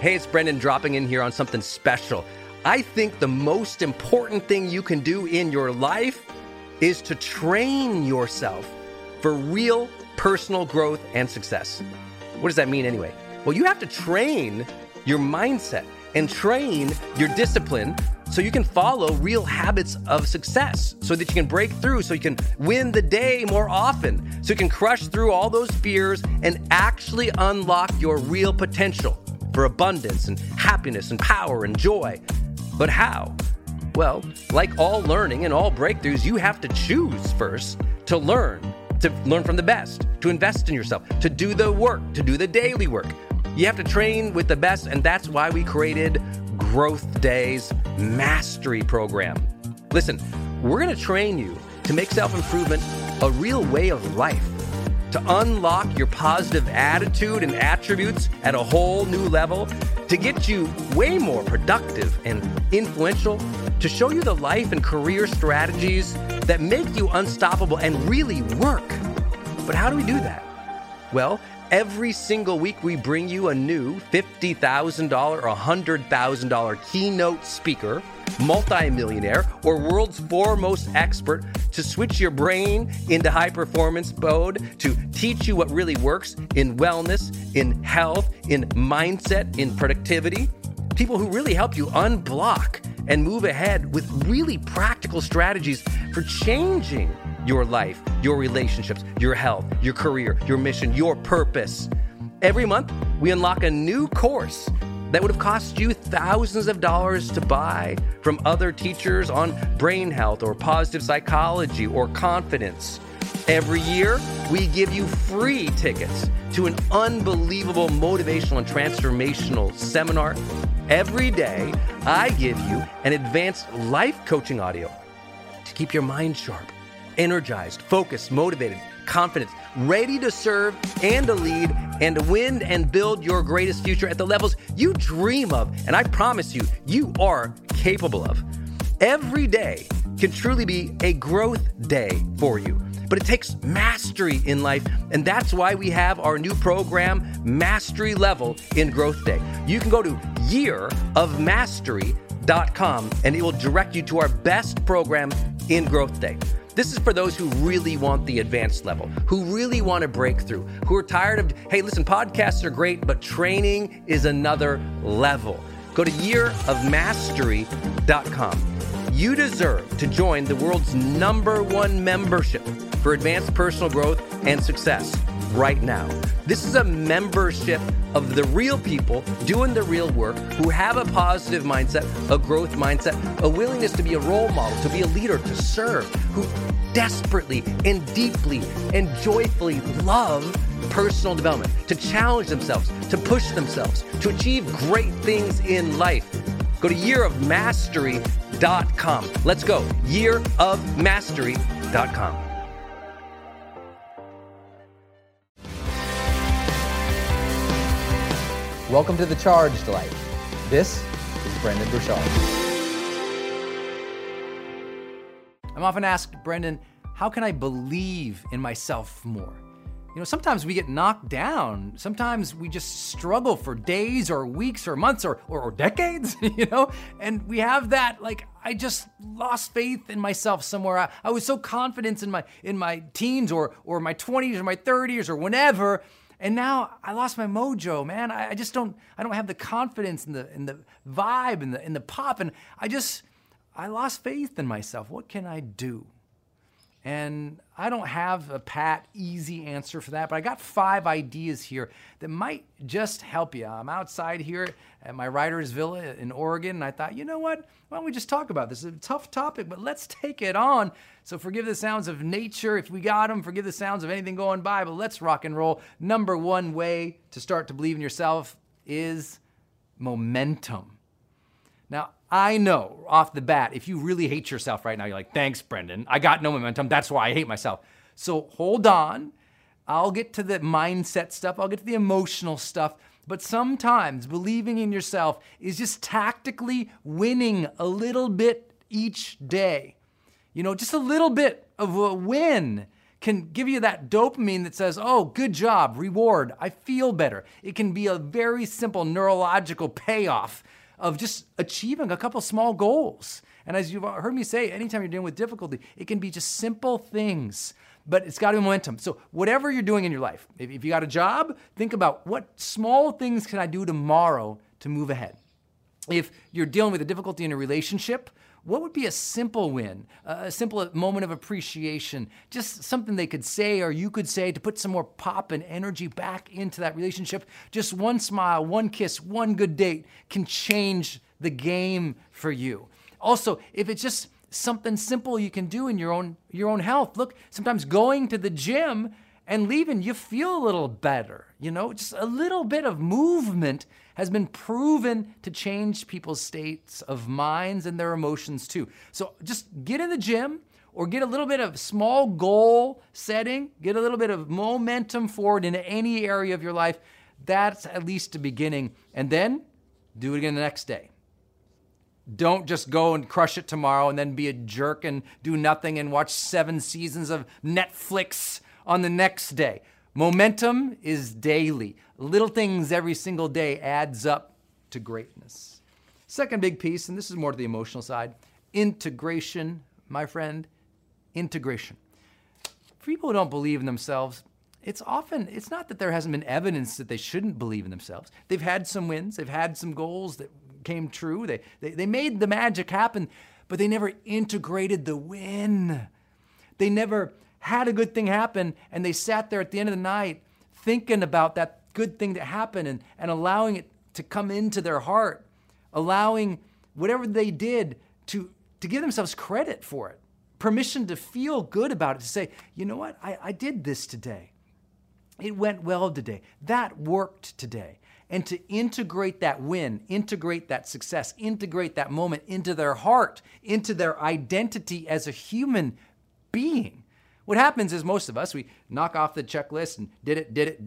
Hey, it's Brendan dropping in here on something special. I think the most important thing you can do in your life is to train yourself for real personal growth and success. What does that mean anyway? Well, you have to train your mindset and train your discipline so you can follow real habits of success, so that you can break through, so you can win the day more often, so you can crush through all those fears and actually unlock your real potential for abundance and happiness and power and joy. But how? Well, like all learning and all breakthroughs, you have to choose first to learn from the best, to invest in yourself, to do the work, to do the daily work. You have to train with the best, and that's why we created Growth Day's Mastery Program. Listen, we're going to train you to make self-improvement a real way of life, to unlock your positive attitude and attributes at a whole new level, to get you way more productive and influential, to show you the life and career strategies that make you unstoppable and really work. But how do we do that? Well, every single week we bring you a new $50,000 or $100,000 keynote speaker, multimillionaire, or world's foremost expert to switch your brain into high performance mode, to teach you what really works in wellness, in health, in mindset, in productivity. People who really help you unblock and move ahead with really practical strategies for changing your life, your relationships, your health, your career, your mission, your purpose. Every month, we unlock a new course that would have cost you thousands of dollars to buy from other teachers on brain health or positive psychology or confidence. Every year, we give you free tickets to an unbelievable motivational and transformational seminar. Every day, I give you an advanced life coaching audio to keep your mind sharp, energized, focused, motivated, confident, ready to serve and to lead and to win and build your greatest future at the levels you dream of. And I promise you, you are capable of. Every day can truly be a growth day for you. But it takes mastery in life, and that's why we have our new program, Mastery Level in Growth Day. You can go to yearofmastery.com, and it will direct you to our best program in Growth Day. This is for those who really want the advanced level, who really want to break through, who are tired of, hey, listen, podcasts are great, but training is another level. Go to yearofmastery.com. You deserve to join the world's #1 membership for advanced personal growth and success right now. This is a membership of the real people doing the real work, who have a positive mindset, a growth mindset, a willingness to be a role model, to be a leader, to serve, who desperately and deeply and joyfully love personal development, to challenge themselves, to push themselves, to achieve great things in life. Go to yearofmastery.com. Let's go. yearofmastery.com. Welcome to The Charged Life. This is Brendon Burchard. I'm often asked, Brendan, how can I believe in myself more? You know, sometimes we get knocked down. Sometimes we just struggle for days or weeks or months or decades, you know? And we have that, like, I just lost faith in myself somewhere. I was so confident in my teens or my 20s or my 30s or whenever. And now I lost my mojo, man. I don't have the confidence and the vibe and the pop. And I lost faith in myself. What can I do? And I don't have a pat, easy answer for that, but I got 5 ideas here that might just help you. I'm outside here at my writer's villa in Oregon, and I thought, you know what? Why don't we just talk about this? It's a tough topic, but let's take it on. So forgive the sounds of nature if we got them. Forgive the sounds of anything going by, but let's rock and roll. #1 way to start to believe in yourself is momentum. Now, I know off the bat, if you really hate yourself right now, you're like, thanks, Brendan. I got no momentum. That's why I hate myself. So hold on. I'll get to the mindset stuff. I'll get to the emotional stuff. But sometimes believing in yourself is just tactically winning a little bit each day. You know, just a little bit of a win can give you that dopamine that says, oh, good job, reward, I feel better. It can be a very simple neurological payoff of just achieving a couple small goals. And as you've heard me say, anytime you're dealing with difficulty, it can be just simple things, but it's got to be momentum. So whatever you're doing in your life, if you got a job, think about what small things can I do tomorrow to move ahead. If you're dealing with a difficulty in a relationship, what would be a simple win, a simple moment of appreciation, just something they could say or you could say to put some more pop and energy back into that relationship? Just one smile, one kiss, one good date can change the game for you. Also, if it's just something simple you can do in your own health, look, sometimes going to the gym and leaving, you feel a little better. Just a little bit of movement has been proven to change people's states of minds and their emotions too. So just get in the gym or get a little bit of small goal setting, get a little bit of momentum forward in any area of your life. That's at least a beginning. And then do it again the next day. Don't just go and crush it tomorrow and then be a jerk and do nothing and watch 7 seasons of Netflix on the next day. Momentum is daily. Little things every single day adds up to greatness. Second big piece, and this is more to the emotional side, integration, my friend, integration. For people who don't believe in themselves, it's not that there hasn't been evidence that they shouldn't believe in themselves. They've had some wins, they've had some goals that came true, they made the magic happen, but they never integrated the win. They never had a good thing happen, and they sat there at the end of the night thinking about that good thing that happened and allowing it to come into their heart, allowing whatever they did to give themselves credit for it, permission to feel good about it, to say, you know what, I did this today. It went well today. That worked today. And to integrate that win, integrate that success, integrate that moment into their heart, into their identity as a human being. What happens is most of us, we knock off the checklist and did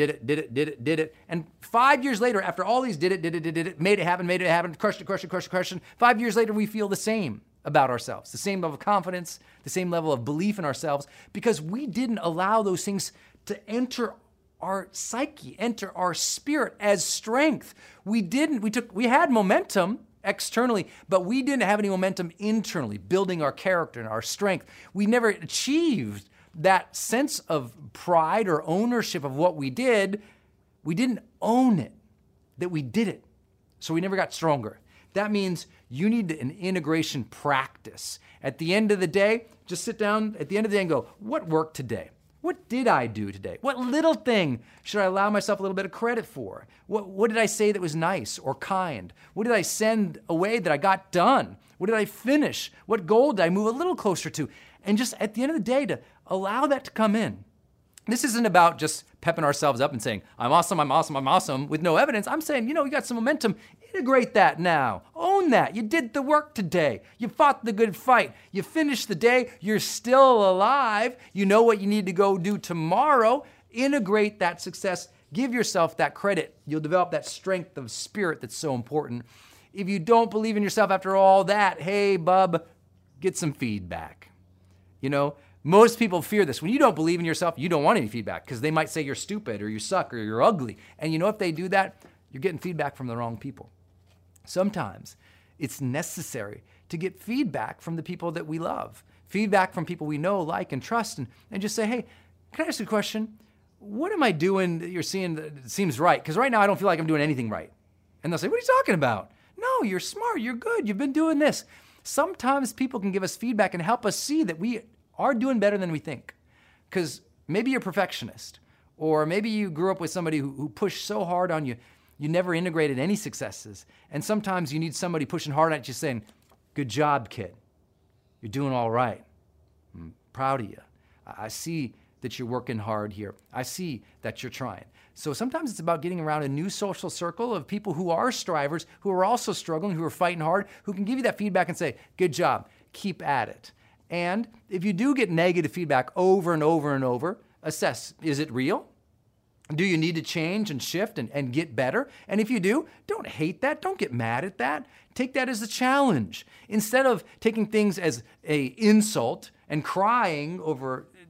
it. And 5 years later, after all these did it, made it happen, crushed it. 5 years later, we feel the same about ourselves, the same level of confidence, the same level of belief in ourselves, because we didn't allow those things to enter our psyche, enter our spirit as strength. We had momentum externally, but we didn't have any momentum internally, building our character and our strength. We never achieved that sense of pride or ownership of what we did. We didn't own it, that we did it. So we never got stronger. That means you need an integration practice. At the end of the day, just sit down at the end of the day and go, what worked today? What did I do today? What little thing should I allow myself a little bit of credit for? What did I say that was nice or kind? What did I send away that I got done? What did I finish? What goal did I move a little closer to? And just at the end of the day, to allow that to come in. This isn't about just pepping ourselves up and saying, I'm awesome, with no evidence. I'm saying, you got some momentum. Integrate that now. Own that. You did the work today. You fought the good fight. You finished the day. You're still alive. You know what you need to go do tomorrow. Integrate that success. Give yourself that credit. You'll develop that strength of spirit that's so important. If you don't believe in yourself after all that, hey, bub, get some feedback. Most people fear this. When you don't believe in yourself, you don't want any feedback because they might say you're stupid or you suck or you're ugly. And if they do that, you're getting feedback from the wrong people. Sometimes it's necessary to get feedback from the people that we love, feedback from people we know, like, and trust, and just say, hey, can I ask you a question? What am I doing that you're seeing that seems right? Because right now I don't feel like I'm doing anything right. And they'll say, what are you talking about? No, you're smart, you're good, you've been doing this. Sometimes people can give us feedback and help us see that we are doing better than we think. Because maybe you're a perfectionist, or maybe you grew up with somebody who pushed so hard on you, you never integrated any successes. And sometimes you need somebody pushing hard at you saying, good job, kid. You're doing all right. I'm proud of you. I see that you're working hard here. I see that you're trying. So sometimes it's about getting around a new social circle of people who are strivers, who are also struggling, who are fighting hard, who can give you that feedback and say, good job, keep at it. And if you do get negative feedback over and over and over, assess, is it real? Do you need to change and shift and get better? And if you do, don't hate that. Don't get mad at that. Take that as a challenge. Instead of taking things as an insult and crying over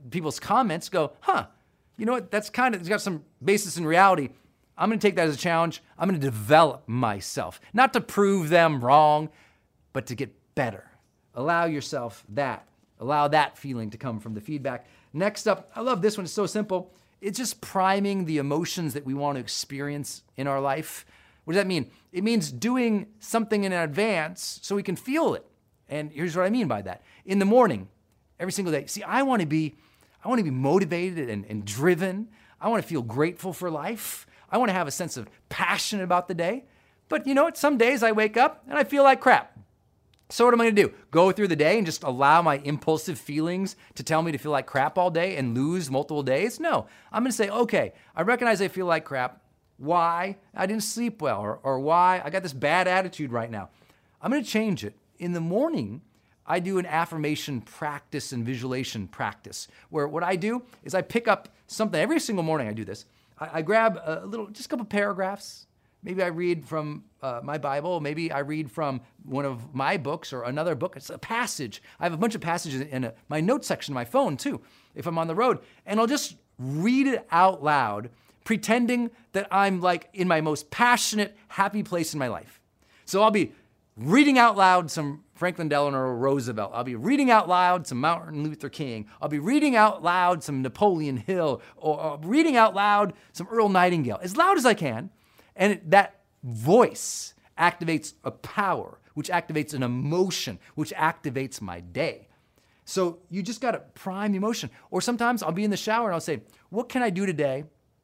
people's comments, go, you know what, it's got some basis in reality. I'm going to take that as a challenge. I'm going to develop myself, not to prove them wrong, but to get better. Allow yourself that. Allow that feeling to come from the feedback. Next up, I love this one. It's so simple. It's just priming the emotions that we want to experience in our life. What does that mean? It means doing something in advance so we can feel it. And here's what I mean by that. In the morning, every single day. See, I want to be motivated and driven. I want to feel grateful for life. I want to have a sense of passion about the day. But you know what? Some days I wake up and I feel like crap. So what am I going to do? Go through the day and just allow my impulsive feelings to tell me to feel like crap all day and lose multiple days? No. I'm going to say, okay, I recognize I feel like crap. Why? I didn't sleep well, or why I got this bad attitude right now. I'm going to change it. In the morning, I do an affirmation practice and visualization practice, where what I do is I pick up something. Every single morning I do this. I grab just a couple paragraphs. Maybe I read from my Bible. Maybe I read from one of my books or another book. It's a passage. I have a bunch of passages in my notes section of my phone too, if I'm on the road. And I'll just read it out loud, pretending that I'm like in my most passionate, happy place in my life. So I'll be reading out loud some Franklin Delano Roosevelt. I'll be reading out loud some Martin Luther King. I'll be reading out loud some Napoleon Hill, or reading out loud some Earl Nightingale, as loud as I can. And that voice activates a power, which activates an emotion, which activates my day. So you just got to prime the emotion. Or sometimes I'll be in the shower and I'll say, what can I do today,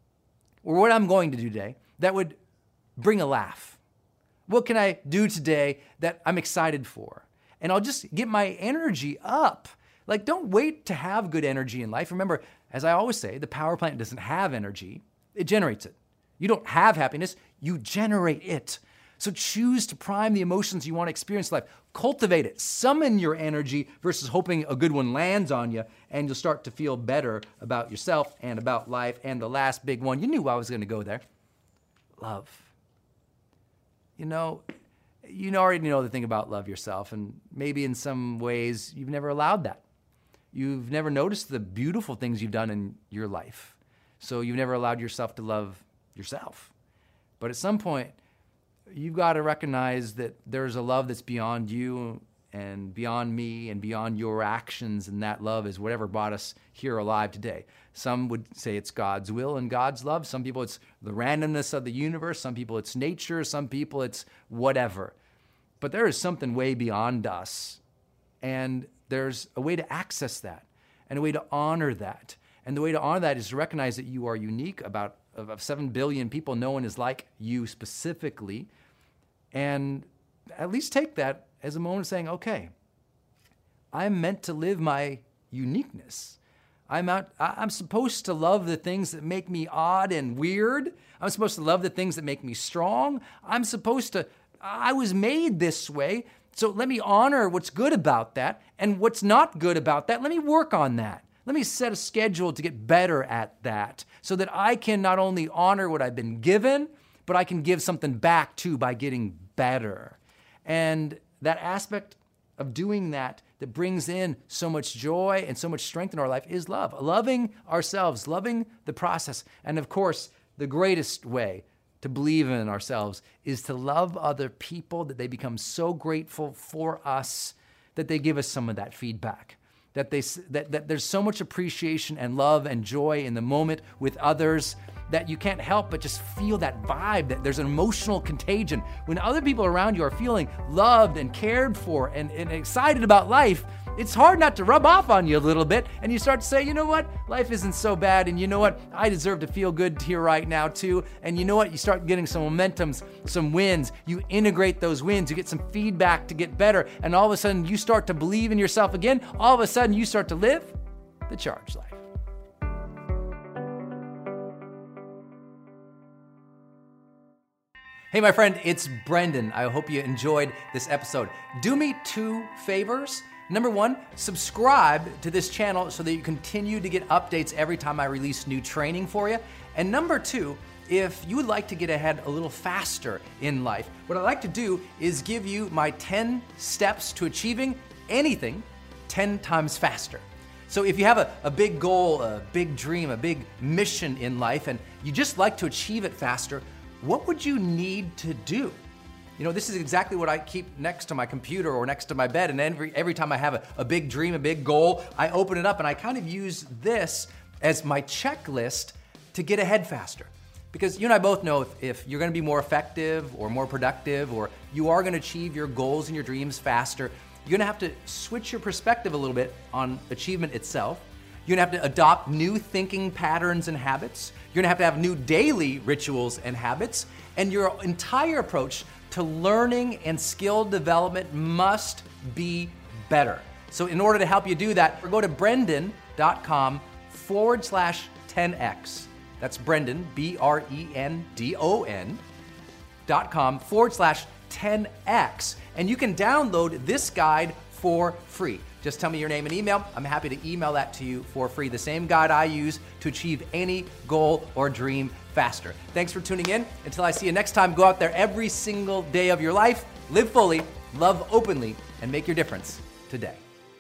or what I'm going to do today, that would bring a laugh? What can I do today that I'm excited for? And I'll just get my energy up. Like, don't wait to have good energy in life. Remember, as I always say, the power plant doesn't have energy. It generates it. You don't have happiness, you generate it. So choose to prime the emotions you want to experience in life. Cultivate it. Summon your energy versus hoping a good one lands on you, and you'll start to feel better about yourself and about life. And the last big one, you knew I was going to go there. Love. You already know the thing about love yourself, and maybe in some ways you've never allowed that. You've never noticed the beautiful things you've done in your life. So you've never allowed yourself to love yourself. But at some point, you've got to recognize that there's a love that's beyond you and beyond me and beyond your actions, and that love is whatever brought us here alive today. Some would say it's God's will and God's love. Some people it's the randomness of the universe. Some people it's nature. Some people it's whatever. But there is something way beyond us, and there's a way to access that and a way to honor that. And the way to honor that is to recognize that you are unique. About of 7 billion people, no one is like you specifically. And at least take that as a moment of saying, okay, I'm meant to live my uniqueness. I'm supposed to love the things that make me odd and weird. I'm supposed to love the things that make me strong. I was made this way, so let me honor what's good about that, and what's not good about that, let me work on that. Let me set a schedule to get better at that, so that I can not only honor what I've been given, but I can give something back too by getting better. And that aspect of doing that brings in so much joy and so much strength in our life is love. Loving ourselves, loving the process. And of course, the greatest way to believe in ourselves is to love other people, that they become so grateful for us that they give us some of that feedback. That there's so much appreciation and love and joy in the moment with others that you can't help but just feel that vibe, that there's an emotional contagion. When other people around you are feeling loved and cared for and excited about life, it's hard not to rub off on you a little bit, and you start to say, you know what, life isn't so bad, and you know what, I deserve to feel good here right now too, and you know what, you start getting some momentums, some wins, you integrate those wins, you get some feedback to get better, and all of a sudden you start to believe in yourself again, all of a sudden you start to live the charged life. Hey, my friend, it's Brendan. I hope you enjoyed this episode. Do me 2 favors. Number 1, subscribe to this channel so that you continue to get updates every time I release new training for you. And number 2, if you would like to get ahead a little faster in life, what I'd like to do is give you my 10 steps to achieving anything 10 times faster. So if you have a big goal, a big dream, a big mission in life, and you just like to achieve it faster, what would you need to do? You know, this is exactly what I keep next to my computer or next to my bed, and every time I have a big dream, a big goal, I open it up and I kind of use this as my checklist to get ahead faster. Because you and I both know if you're gonna be more effective or more productive, or you are gonna achieve your goals and your dreams faster, you're gonna have to switch your perspective a little bit on achievement itself. You're gonna have to adopt new thinking patterns and habits. You're gonna have new daily rituals and habits. And your entire approach to learning and skill development must be better. So in order to help you do that, go to brendon.com/10x. That's Brendon, BRENDON.com/10x. And you can download this guide for free. Just tell me your name and email. I'm happy to email that to you for free. The same guide I use to achieve any goal or dream faster. Thanks for tuning in. Until I see you next time, go out there every single day of your life, live fully, love openly, and make your difference today.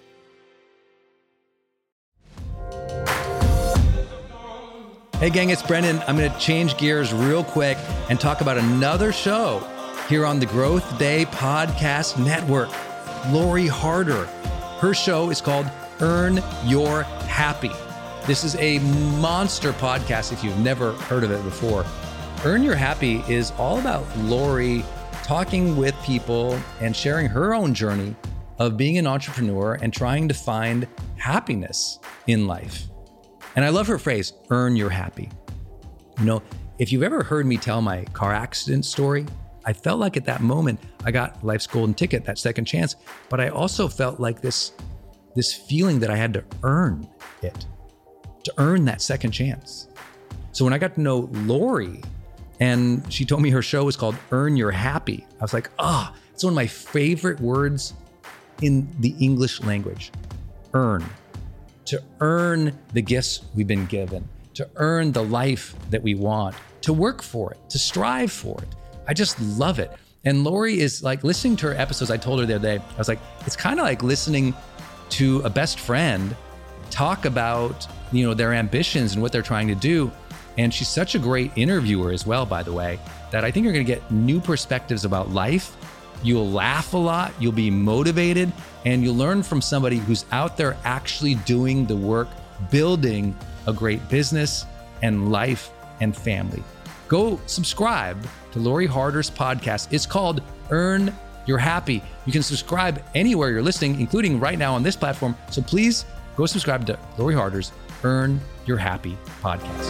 Hey gang, it's Brendon. I'm going to change gears real quick and talk about another show here on the Growth Day Podcast Network. Lori Harder. Her show is called Earn Your Happy. This is a monster podcast if you've never heard of it before. Earn Your Happy is all about Lori talking with people and sharing her own journey of being an entrepreneur and trying to find happiness in life. And I love her phrase, earn your happy. You know, if you've ever heard me tell my car accident story, I felt like at that moment, I got life's golden ticket, that second chance, but I also felt like this feeling that I had to earn it, to earn that second chance. So when I got to know Lori and she told me her show was called Earn Your Happy, I was like, it's one of my favorite words in the English language, earn. To earn the gifts we've been given, to earn the life that we want, to work for it, to strive for it. I just love it. And Lori is like, listening to her episodes, I told her the other day, I was like, it's kind of like listening to a best friend talk about, you know, their ambitions and what they're trying to do. And she's such a great interviewer as well, by the way, that I think you're gonna get new perspectives about life. You'll laugh a lot, you'll be motivated, and you'll learn from somebody who's out there actually doing the work, building a great business and life and family. Go subscribe to Lori Harder's podcast. It's called Earn Your Happy. You can subscribe anywhere you're listening, including right now on this platform. So please go subscribe to Lori Harder's Earn Your Happy podcast.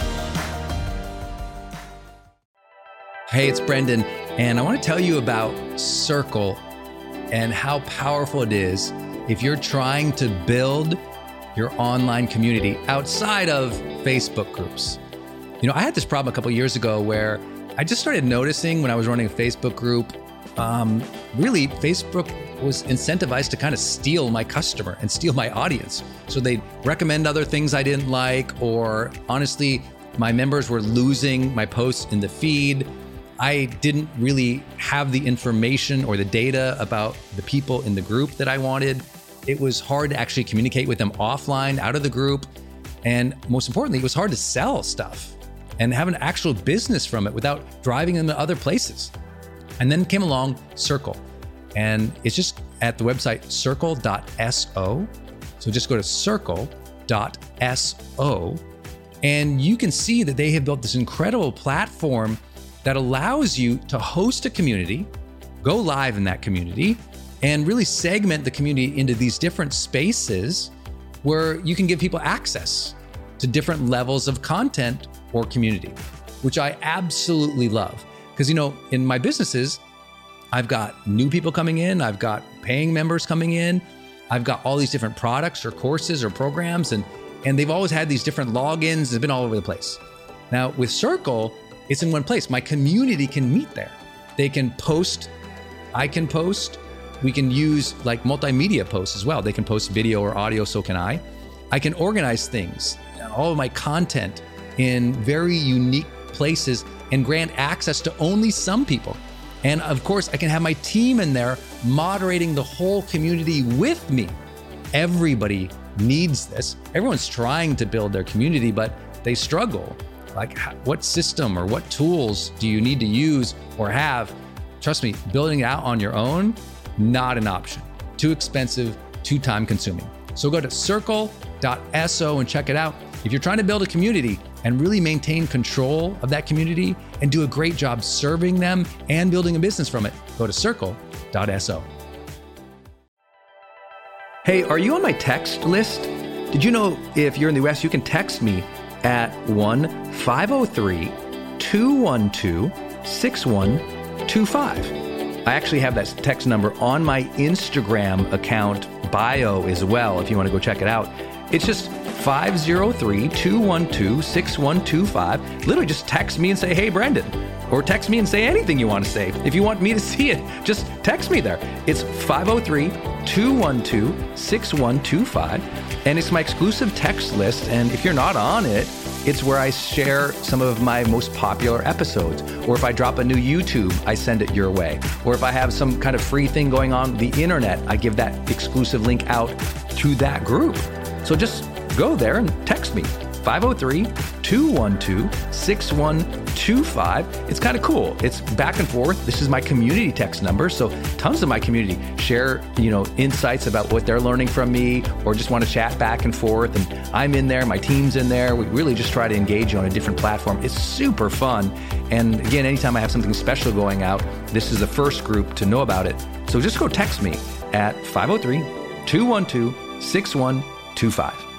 Hey, it's Brendon, and I want to tell you about Circle and how powerful it is if you're trying to build your online community outside of Facebook groups. You know, I had this problem a couple of years ago where I just started noticing when I was running a Facebook group, really Facebook was incentivized to kind of steal my customer and steal my audience. So they'd recommend other things I didn't like, or honestly, my members were losing my posts in the feed. I didn't really have the information or the data about the people in the group that I wanted. It was hard to actually communicate with them offline, out of the group. And most importantly, it was hard to sell stuff and have an actual business from it without driving them to other places. And then came along Circle. And it's just at the website circle.so. So just go to circle.so. And you can see that they have built this incredible platform that allows you to host a community, go live in that community, and really segment the community into these different spaces where you can give people access to different levels of content or community, which I absolutely love. Because, you know, in my businesses, I've got new people coming in, I've got paying members coming in, I've got all these different products or courses or programs, and they've always had these different logins. It's been all over the place. Now with Circle, it's in one place. My community can meet there. They can post, I can post. We can use like multimedia posts as well. They can post video or audio, so can I. I can organize things, all of my content in very unique places and grant access to only some people. And of course, I can have my team in there moderating the whole community with me. Everybody needs this. Everyone's trying to build their community, but they struggle. Like, what system or what tools do you need to use or have? Trust me, building it out on your own, not an option. Too expensive, too time consuming. So go to circle.so and check it out. If you're trying to build a community and really maintain control of that community and do a great job serving them and building a business from it, go to circle.so. Hey, are you on my text list? Did you know if you're in the US, you can text me at 1-503-212-6125. I actually have that text number on my Instagram account bio as well, if you want to go check it out. It's just 503-212-6125. Literally just text me and say, hey, Brendan. Or text me and say anything you want to say. If you want me to see it, just text me there. It's 503-212-6125. And it's my exclusive text list. And if you're not on it, it's where I share some of my most popular episodes. Or if I drop a new YouTube, I send it your way. Or if I have some kind of free thing going on the internet, I give that exclusive link out to that group. So just go there and text me, 503-212-6125. It's kind of cool. It's back and forth. This is my community text number. So tons of my community share, insights about what they're learning from me, or just want to chat back and forth. And I'm in there, my team's in there. We really just try to engage you on a different platform. It's super fun. And again, anytime I have something special going out, this is the first group to know about it. So just go text me at 503-212-6125.